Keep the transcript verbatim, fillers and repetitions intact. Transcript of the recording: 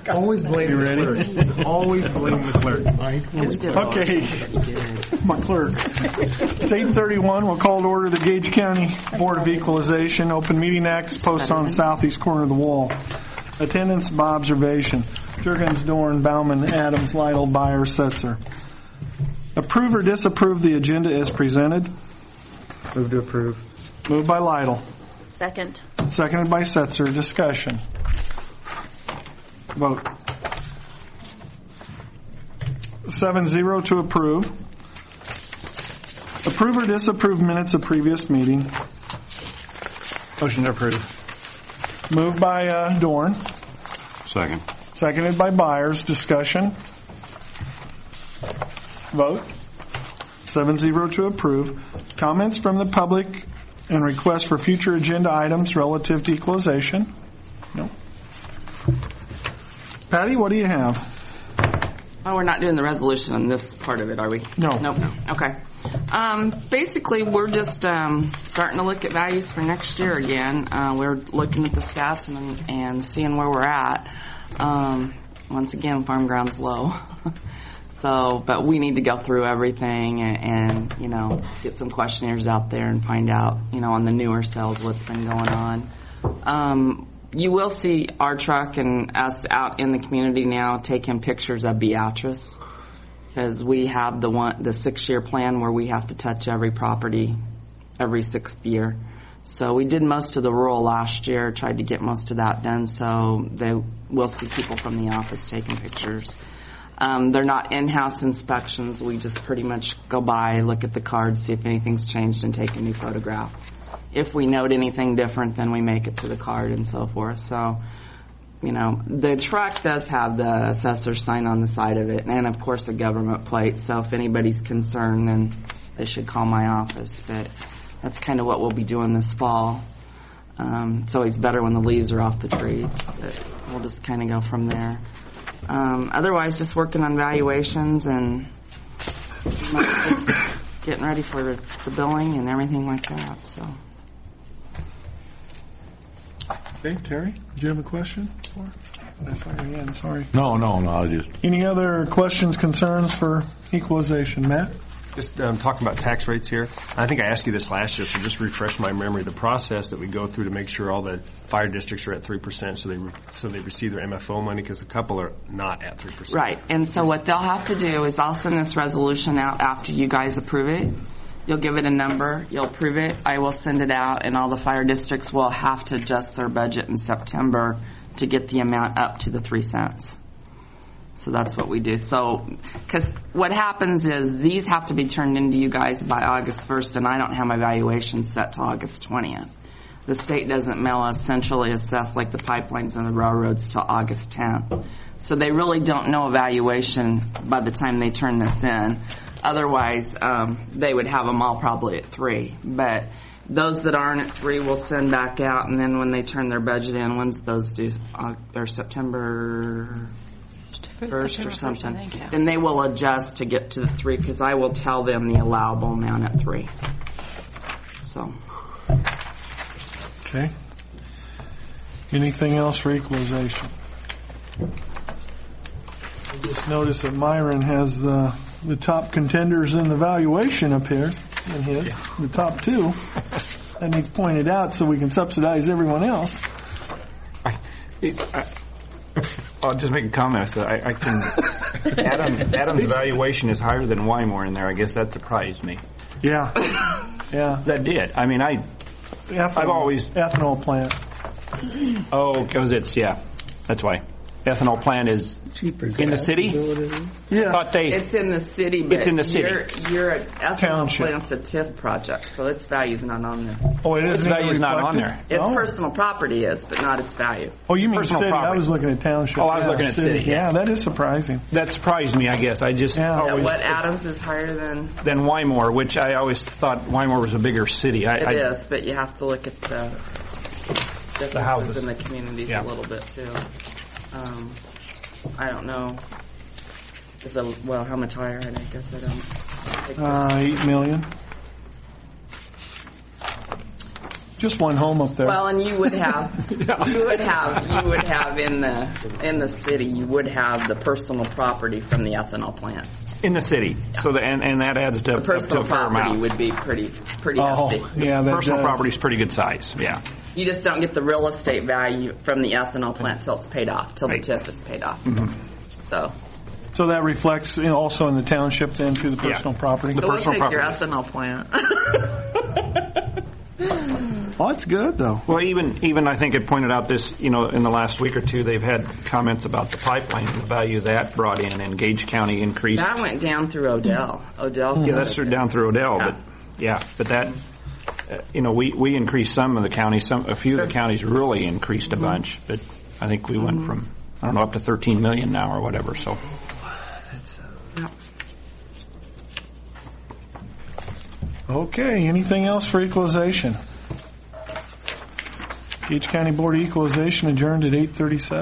Always blame You the ready? clerk. Always blame the clerk. Okay, my clerk. It's eight thirty-one. We'll call to order the Gage County Board of Equalization. Open Meeting Act posted on the southeast corner of the wall. Attendance by observation. Jurgens, Dorn, Bauman, Adams, Lytle, Byer, Setzer. Approve or disapprove the agenda as presented. Move to approve. Moved by Lytle. Second. Seconded by Setzer. Discussion. Vote. Seven zero to approve. Approve or disapprove minutes of previous meeting. Motion to approve. Moved by uh, Dorn. Second. Seconded by Byers. Discussion. Vote. Seven zero to approve. Comments from the public and requests for future agenda items relative to equalization. No. Patty, what do you have? Oh, we're not doing the resolution on this part of it, are we? No. Nope. No. Okay. Um, basically, we're just um, starting to look at values for next year again. Uh, we're looking at the stats and, and seeing where we're at. Um, once again, farm ground's low. So, but we need to go through everything and, and, you know, get some questionnaires out there and find out, you know, on the newer cells what's been going on. Um, you will see our truck and us out in the community now taking pictures of Beatrice, because we have the one, the six-year plan where we have to touch every property every sixth year. So we did most of the rural last year, tried to get most of that done, so they, we'll see people from the office taking pictures. Um, they're not in-house inspections. We just pretty much go by, look at the cards, see if anything's changed, and take a new photograph. If we note anything different, then we make it to the card and so forth. So, you know, the truck does have the assessor's sign on the side of it, and of course a government plate. So if anybody's concerned, then they should call my office. But that's kind of what we'll be doing this fall. Um, it's always better when the leaves are off the trees, but we'll just kind of go from there. Um, otherwise, just working on valuations and just getting ready for the, the billing and everything like that. So. Okay, Terry, did you have a question? I saw your hand, sorry. No, no, no, I just... Any other questions, concerns for equalization? Matt? Just um, talking about tax rates here. I think I asked you this last year, so just refresh my memory. The process that we go through to make sure all the fire districts are at three percent, so they re- so they receive their M F O money, because a couple are not at three percent. Right, and so what they'll have to do is I'll send this resolution out after you guys approve it. You'll give it a number, you'll approve it, I will send it out, and all the fire districts will have to adjust their budget in September to get the amount up to the three cents. So that's what we do. So, because what happens is these have to be turned into you guys by August first, and I don't have my valuation set to August twentieth. The state doesn't mail us centrally assessed like the pipelines and the railroads till August tenth. So they really don't know evaluation by the time they turn this in. Otherwise, um, they would have them all probably at three. But those that aren't at three will send back out, and then when they turn their budget in, when's those due? Uh, or September first or something. Think, yeah. Then they will adjust to get to the three, because I will tell them the allowable amount at three. So. Okay. Anything else for equalization? I just noticed that Myron has the the top contenders in the valuation appears in his, yeah. The top two. That needs pointed out so we can subsidize everyone else. I, it, I, I'll just make a comment. So I, I can. Adam, Adam's valuation is higher than Wymore in there. I guess that surprised me. Yeah, yeah. That did. I mean, I. Ethanol, I've always ethanol plant. Oh, because it's yeah. That's why. Ethanol plant is cheaper in the city. Yeah, Thought they, it's in the city, but it's in the city. You're, you're an ethanol Township. plant's a T I F project, so its value's not on there. Oh, it Its isn't value is not on reflected? there. Its Oh. personal property is, but not its value. Oh, you mean Personal city? property. I was looking at township. Oh, I was Yeah, looking at city, Yeah, yeah. that is surprising. That surprised me. I guess I just Yeah. Yeah, always what Adams is higher than than Wymore, which I always thought Wymore was a bigger city. I, it I, is, but you have to look at the differences houses. in the communities Yeah. a little bit too. Um, I don't know. Is a, well, how much higher? And I guess I don't. Take Uh, eight million. Just one home up there. Well, and you would have, you would have, you would have in the in the city, you would have the personal property from the ethanol plant. In the city. So the, and, and that adds to, The up to personal a fair property amount. would be pretty pretty oh, hefty. yeah, that Personal does. property is pretty good size. Yeah. You just don't get the real estate value from the ethanol plant till it's paid off, till Right. the T I F is paid off. So, So that reflects in, also in the township then to the personal Yeah. property? The so we'll personal take your property. ethanol plant. Oh, that's good, though. Well, even even I think it pointed out this, you know, in the last week or two, they've had comments about the pipeline and the value that brought in, and Gage County increased. That went down through Odell. Odell. Yeah, that's through, down through Odell, Yeah. but yeah, but that, uh, you know, we we increased some of the counties. Some a few of the counties really increased a bunch, but I think we went from I don't know up to thirteen million now or whatever. So. Yeah. Okay, anything else for equalization? Gage County Board of Equalization adjourned at eight thirty-seven.